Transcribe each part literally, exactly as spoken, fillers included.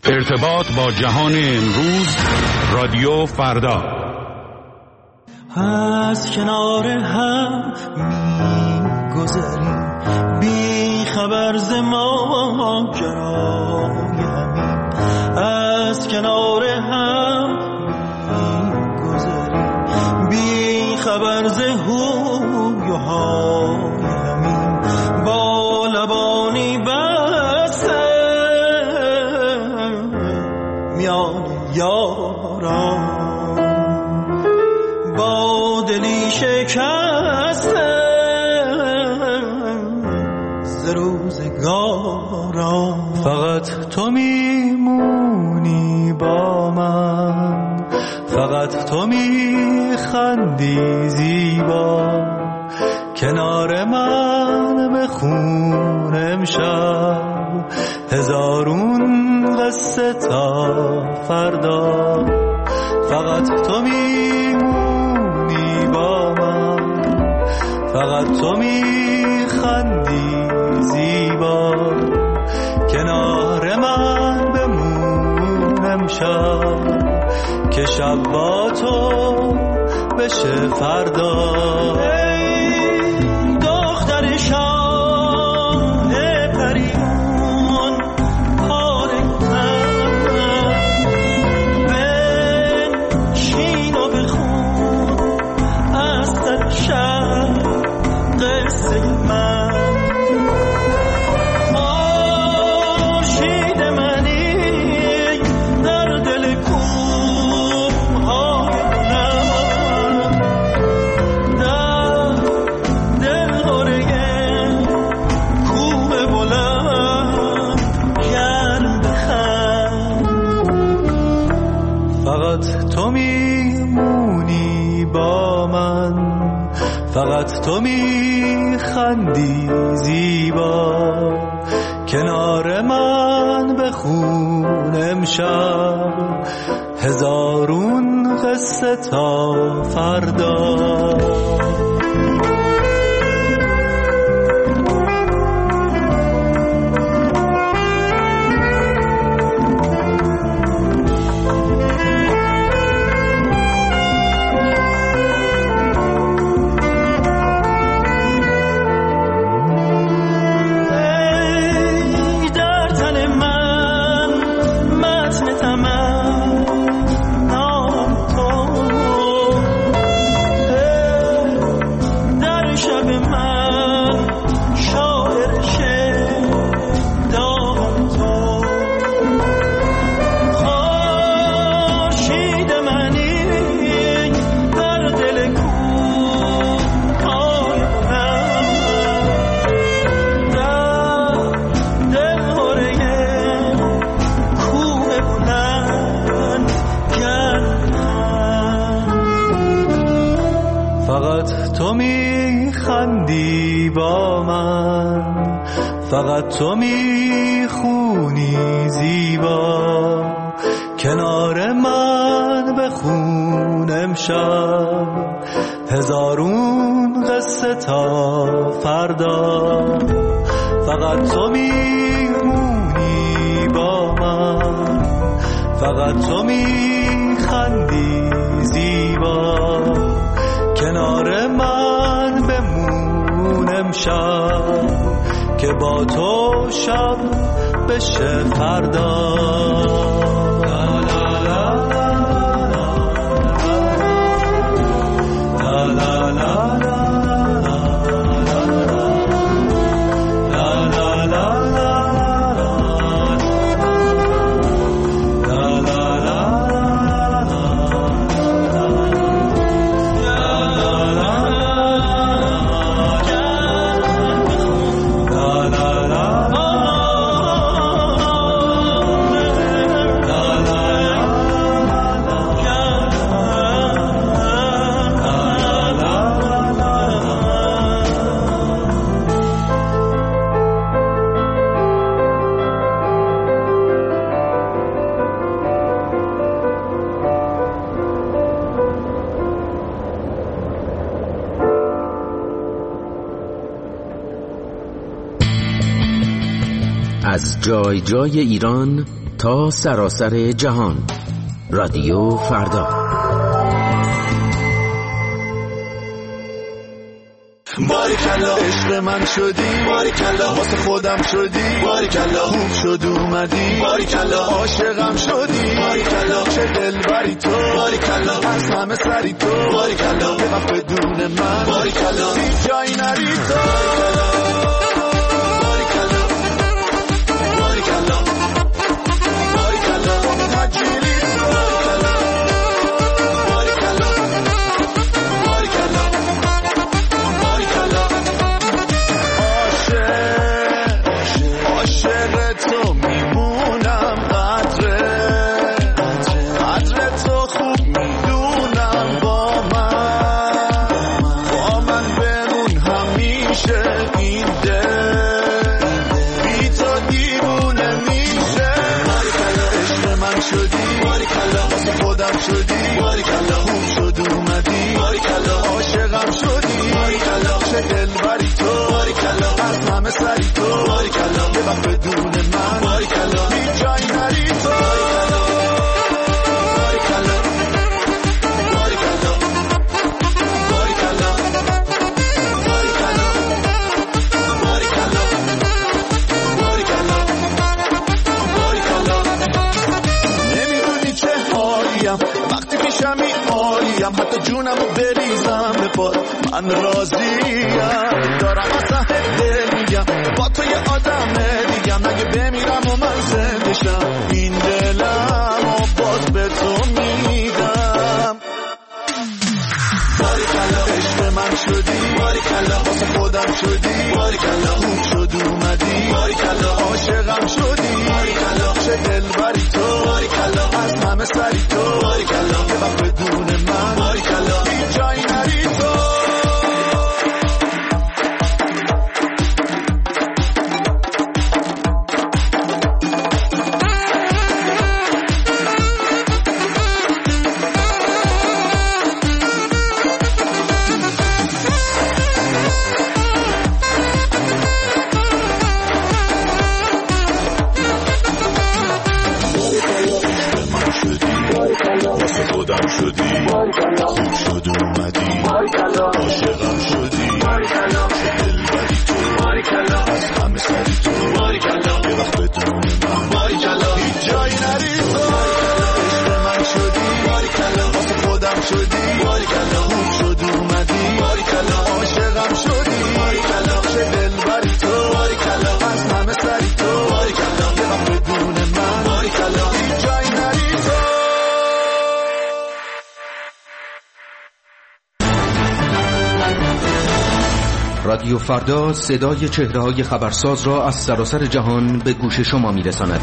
ارتباط با جهان امروز، رادیو فردا. از کنار هم می‌گذریم بی خبر ز ماجرای همین، از کنار هم می‌گذریم بی خبر ز هوی و های همین، با لبانی بسته میان یاران، با دلی شکسته ز روزگاران. فقط تو میمونی با من، فقط تو میخندی زیبا، کنار من بخون امشب هزارون قصه تا فردا. فقط تو میمونی با من، فقط تو میخندی زیبا، کنار من بمون امشب که شب با تو بشه فردا. ای دختر شاه پریون پاره من، بنشین و بخون از سر شب قصه من. خورشید منی در دل کوه‌های بلند، در دلهره کوه بلند گرم بخند. فقط تو میمونی با من، فقط تو میخندی زیبا، کنار من بخون امشب هزارون قصه تا فردا. فقط تو میخونی زیبا، کنار من بخون امشب هزارون قصه تا فردا. فقط تو میمونی با من، فقط تو میخندی زیبا، کنار من بمون امشب که با تو شب بشه فردا. لا لا لا لا لا لا لا. از جای جای ایران تا سراسر جهان. رادیو فردا. باریکلا عشق من شدی، باریکلا واسه خودم شدی، باریکلا خوب شد اومدی، باریکلا عاشقم شدی، باریکلا چه دلبری تو، باریکلا از همه سری تو، باریکلا یه وقت بدون من، باریکلا هیچ جایی نری تو، باریکلا باریکلا باریکلا تجلی تو، باریکلا باریکلا باریکلا عاشق تو میمونم، قدر قدر تو خوب میدونم، با من با من بمون همیشه، این دل بی تو دیوونه میشه، باریکلا عشق من شدی، باریکلا واسه خودم شدی، باریکلا خوب شد اومدی، باریکلا عاشقم شدی، باریکلا چه دلبری تو، باریکلا از همه سری تو، باریکلا یه وقت بدون من، باریکلا هیچ جایی نری تو، باریکلا باریکلا باریکلا باریکلا باریکلا باریکلا باریکلا نمیدونی چه حالیم وقتی پیشمی عالیم، حتی جونمو بریزم به پات من راضیم، دارم اصلا دل میگم با تو یه آدم دیگم، اگه بمیرم و من زندشم این دلم و باز به تو میدم، باریکلا عشق من شدی، باریکلا واسه خودم شدی، باریکلا خوب شد اومدی، باریکلا عاشقم شدی، باریکلا چه دلبری تو، باریکلا از همه سری تو، باریکلا یه وقت بدون من، باریکلا هیچ جایی نری تو. رادیو فردا صدای چهره‌های خبرساز را از سراسر جهان به گوش شما می‌رساند.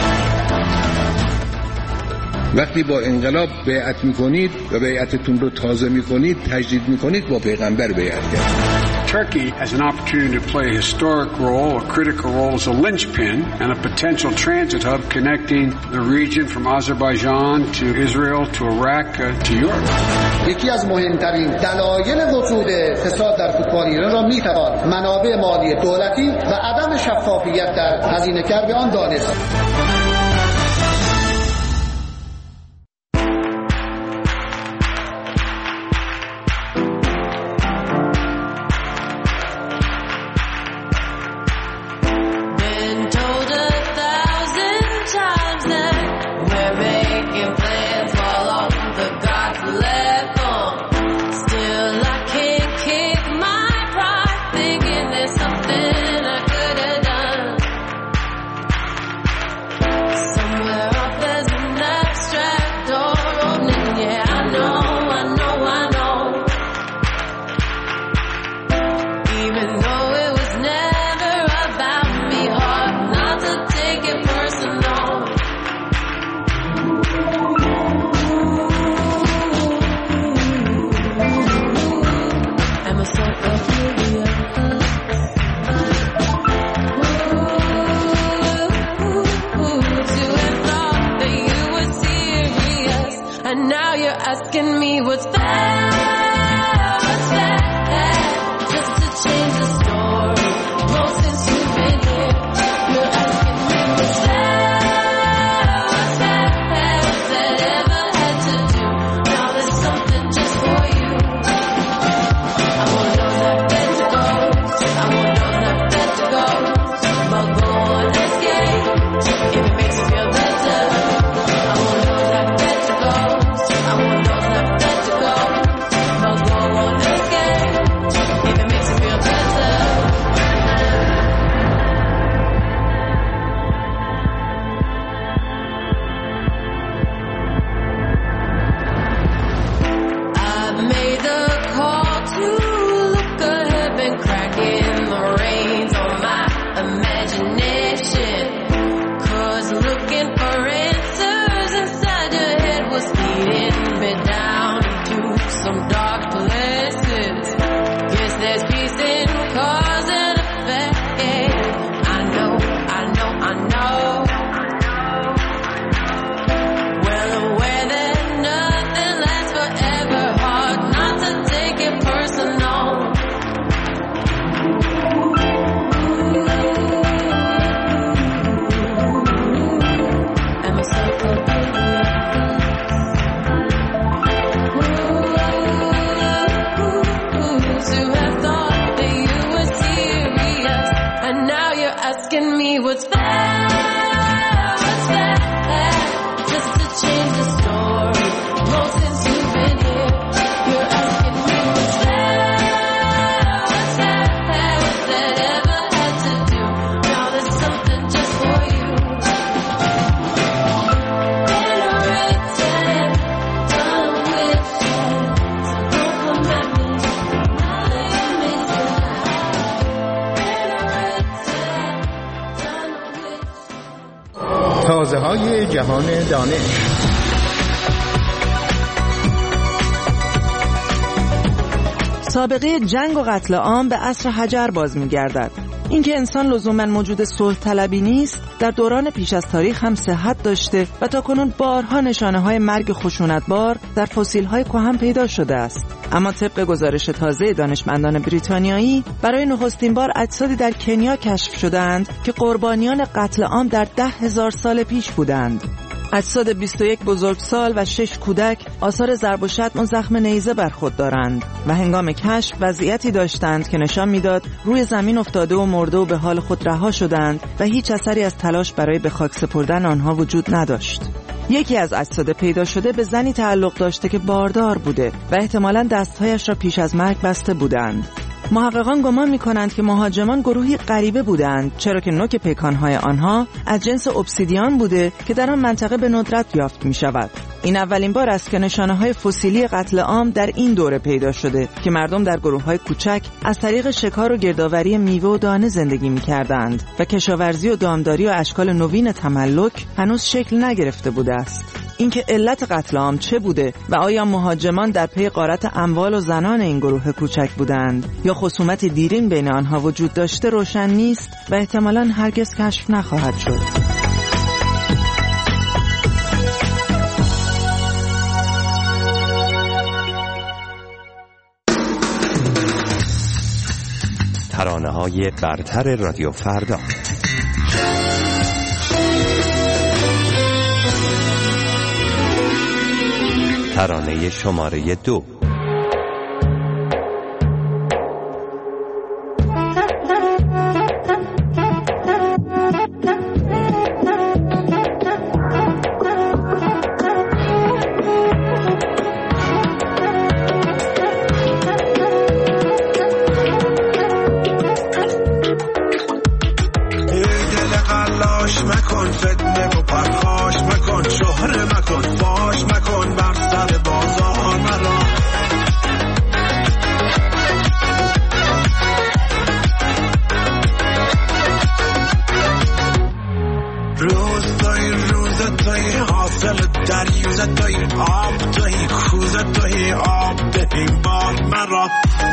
وقتی با انقلاب بیعت می‌کنید و بیعتتون رو تازه می‌کنید، تجدید می‌کنید، با پیغمبر بیعت کرد. Turkey has an opportunity to play a historic role, a critical role as a linchpin and a potential transit hub connecting the region from Azerbaijan to Israel to Iraq uh, to Europe. یکی از مهمترین دلایل وجود فساد در فوتبال ایران را میتوان منابع مالی دولتی و عدم شفافیت در هزینه‌کرد آن دانست. asking me what's fair, what's fair, just to change the story. Most since you've been here, you're asking me what's fair, تازه های جهان دانش. سابقه جنگ و قتل عام به عصر حجر باز می‌گردد. اینکه انسان لزوماً موجود صلح طلبی نیست، در دوران پیش از تاریخ هم صحت داشته و تاکنون بارها نشانه‌های مرگ خشونتبار در فسیل‌های کهن پیدا شده است. اما طبق گزارش تازه دانشمندان بریتانیایی، برای نخستین بار اجسادی در کنیا کشف شدند که قربانیان قتل عام در ده هزار سال پیش بودند. اجساد بیست و یک بزرگسال و شش کودک آثار ضرب و شتم و زخم نیزه بر خود دارند و هنگام کشف وضعیتی داشتند که نشان میداد روی زمین افتاده و مرده و به حال خود رها شدند و هیچ اثری از تلاش برای به خاک سپردن آنها وجود نداشت. یکی از اجساد پیدا شده به زنی تعلق داشته که باردار بوده و احتمالاً دستهایش را پیش از مرگ بسته بودند. محققان گمان می‌کنند که مهاجمان گروهی غریبه بودند، چرا که نوک پیکان‌های آنها از جنس obsidian بوده که در آن منطقه به ندرت یافت می‌شود. این اولین بار است که نشانه‌های فسیلی قتل عام در این دوره پیدا شده که مردم در گروه‌های کوچک از طریق شکار و گردآوری میوه و دانه زندگی می‌کردند و کشاورزی و دامداری و اشکال نوین تملک هنوز شکل نگرفته بوده است. اینکه علت قتل عام چه بوده و آیا مهاجمان در پی غارت اموال و زنان این گروه کوچک بودند یا خصومت دیرین بین آنها وجود داشته روشن نیست و احتمالاً هرگز کشف نخواهد شد. ترانه‌های برتر رادیو فردا. ترانه شماره دو. مکن فتنه و پرخاش مکن، شهره مکن، فاش مکن بر سر بازار مرا. روز توی روز توی حاصل دریوز توی آب توی کوزه توی آب ببین بار مرا.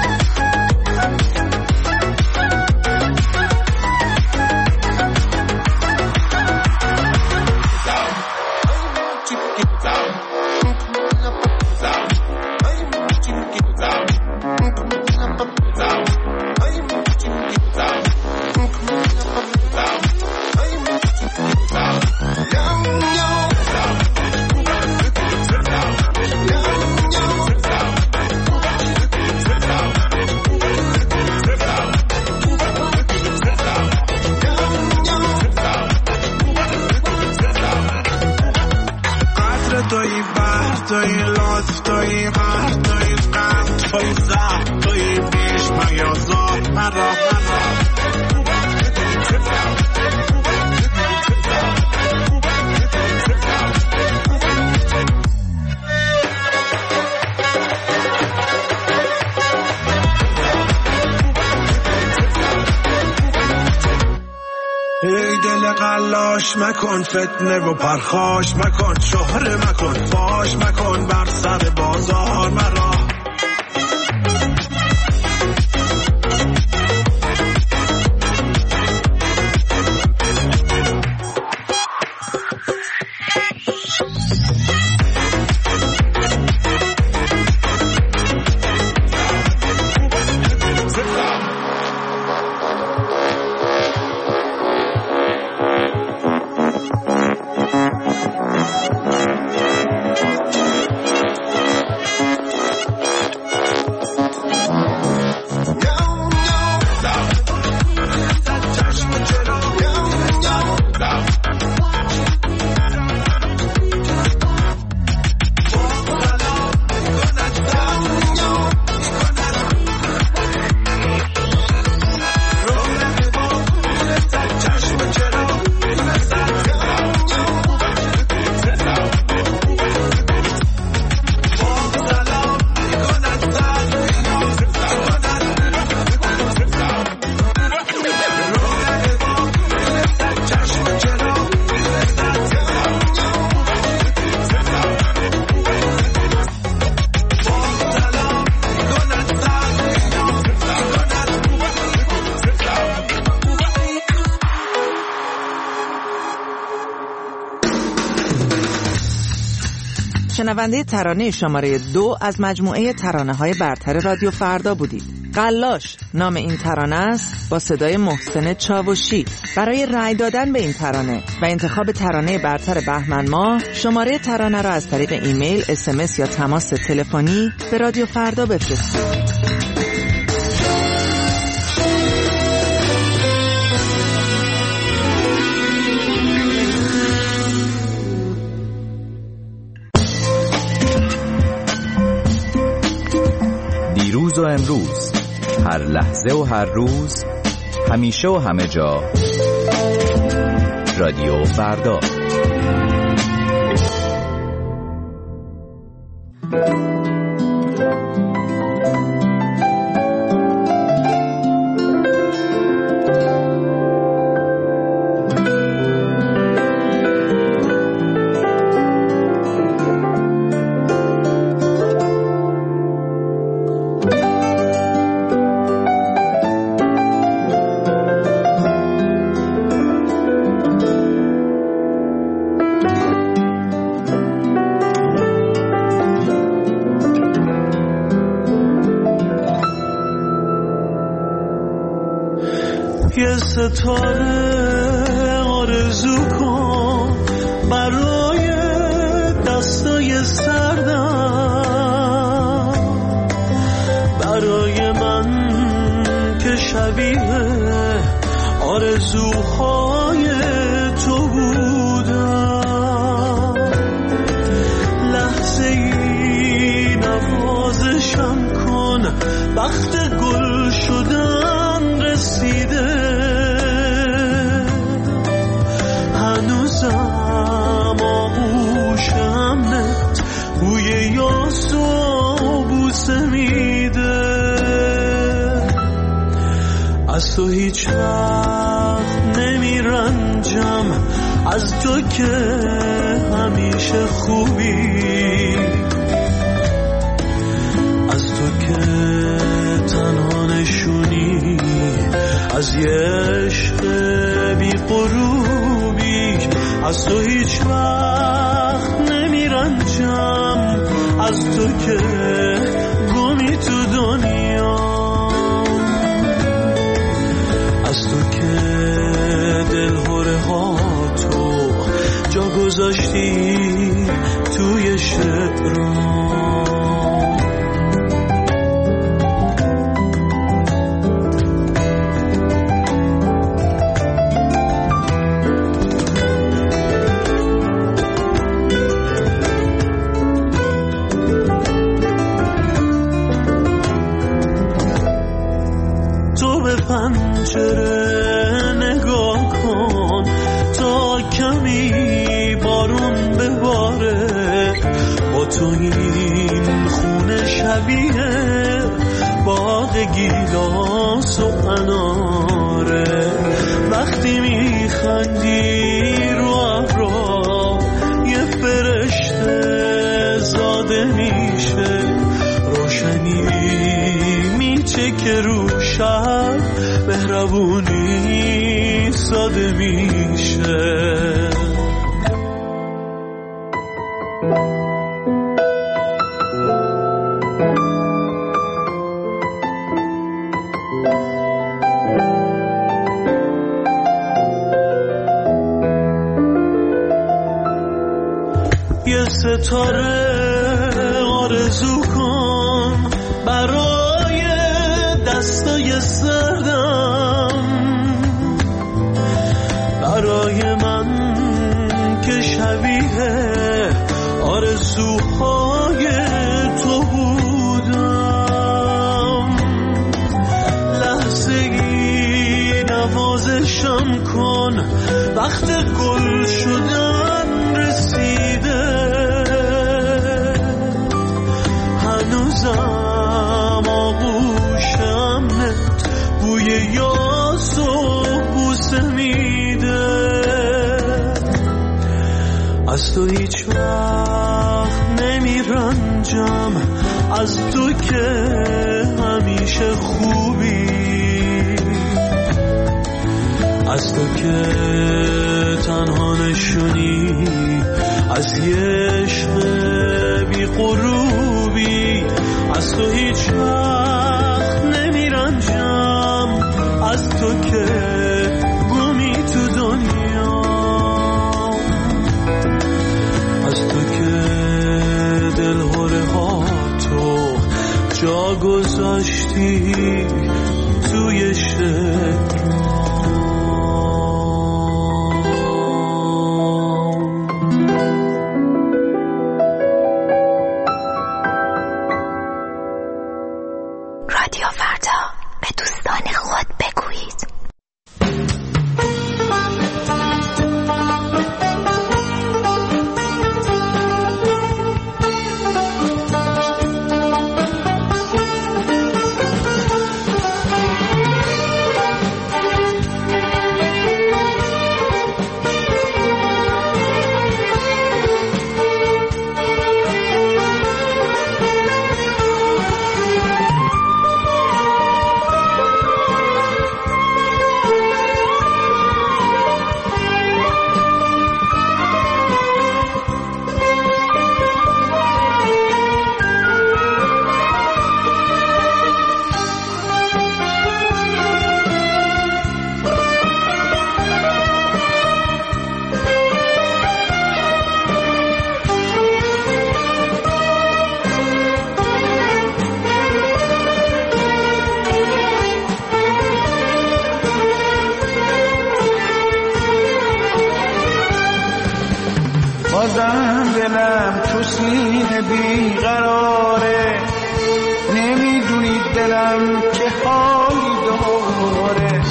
توی بحر توی لطف توی قهر توی غم توی زهر توی بیش میازار مرا مرا. ای دل قلاش مکن فتنه و پرخاش مکن، شهره مکن، فاش مکن بر سر بازار مرا. شنونده ترانه شماره دو از مجموعه ترانه های برتر رادیو فردا بودید. قلاش نام این ترانه است، با صدای محسن چاوشی. برای رأی دادن به این ترانه و انتخاب ترانه برتر بهمن ماه، شماره ترانه را از طریق ایمیل، اس ام اس یا تماس تلفنی به رادیو فردا بفرستید. دیروز و امروز، هر لحظه و هر روز، همیشه و همه جا، رادیو فردا. یه ستاره آرزو کن برای دستای سردم، برای من که شبیه آرزوهای تو بودم. لحظه ای نوازشم کن، وقت گل شدن رسیده. هنوزم آغوشمت بوی یاس و بوسه میده. از تو هیچ وقت نمیرنجم، از تو که همیشه خوبی، از تو که تنها نشونی از یه عشق بی غروبی. از تو هیچ وقت نمیرنجم، از تو که گمی تو دنیا، از تو که دلهوره ها تو جا گذاشتی توی شعرام. پنجره نگاه کن تا کمی بارون بباره. با تو این خونه شبیه باغ گیلاس و اناره. وقتی میخندی رو ابرا یه فرشته زاده میشه. روشنی میچه که رو شب مهربونی ساده میشه. یه ستاره آرزو کن برای دستای سردم، برای من که شبیه آرزوهای تو بودم. لحظه ای نوازشم کن، وقت گل شدن رسیده. هنوزم آغوشمت بوی یاس و بوسه میده. از تو هیچ وقت نمیرنجم، از تو که همیشه خوبی، از تو که تنها نشونی از یه عشق تو که بومی تو دنیا، از تو که دلهوره ها تو جا گذاشتی توی شعر. رادیو فردا، به دوستان خود بگویید. بازم دلم تو سینه بیقراره، نمیدونی دلم چه حالی داره.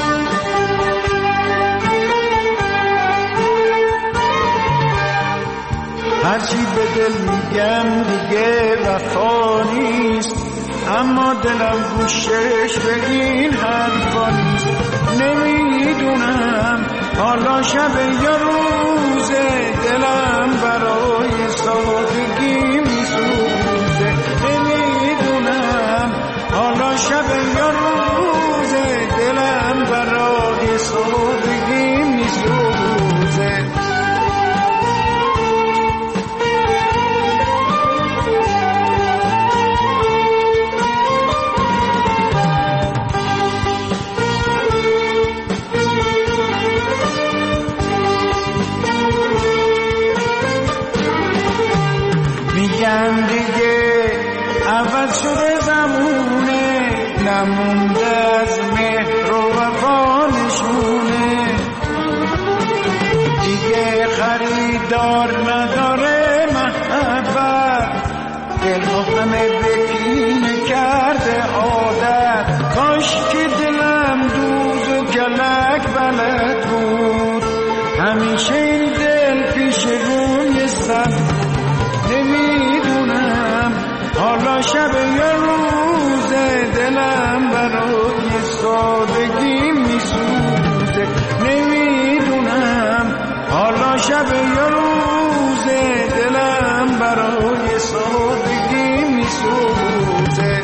هرچی به دل میگم دیگه وفا نیست، اما دلم گوشش به این حرفا نیست. نمیدونم حالا شب یا روزه، دلم برای سادگی میسوزه. نمیدونم حالا شب یا روزه، دلم برای سادگی میسوزه. میگم دیگه عوض شده زمونه، نمونده از مهر و وفا نشونه. دیگه خریدار نداره محبت، دلها همه بکینه کرده عادت. کاش که دلم دوز و کلک بلد بود، همیشه این دل پیش روی سر. نمیدونم حالا شب یا روزه، دلم برای سادگی میسوزه. نمیدونم حالا شب یا روزه، دلم برای سادگی میسوزه.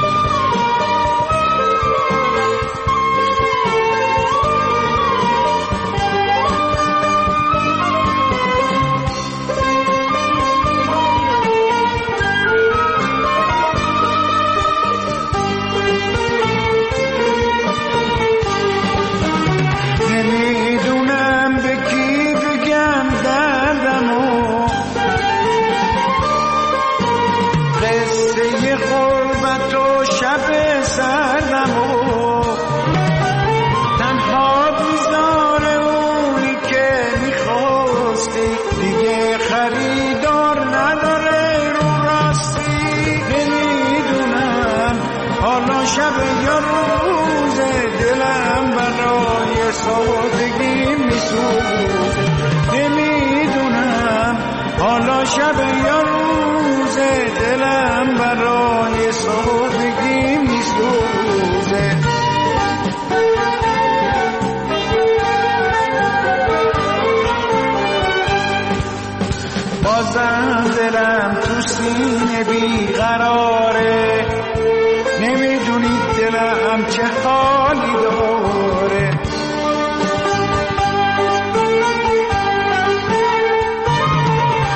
شب یا روزه، دلم برای سادگی میسوزه. نمیدونم حالا شب یا روزه، دلم برای سادگی میسوزه. بازم دلم تو سینه بیقراره، نمیدونی دلم چه حالی داره.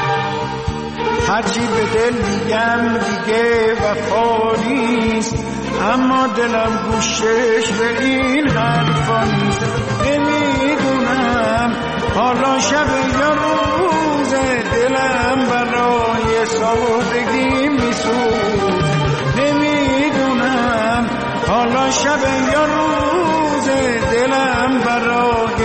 هرچی به دل میگم دیگه وفا نیست، اما دلم گوشش به این حرفا نیست. نمیدونم حالا شب یا روزه، دلم برای سادگی میسوز. نمیدونم حالا شب یا روزه، دلم برای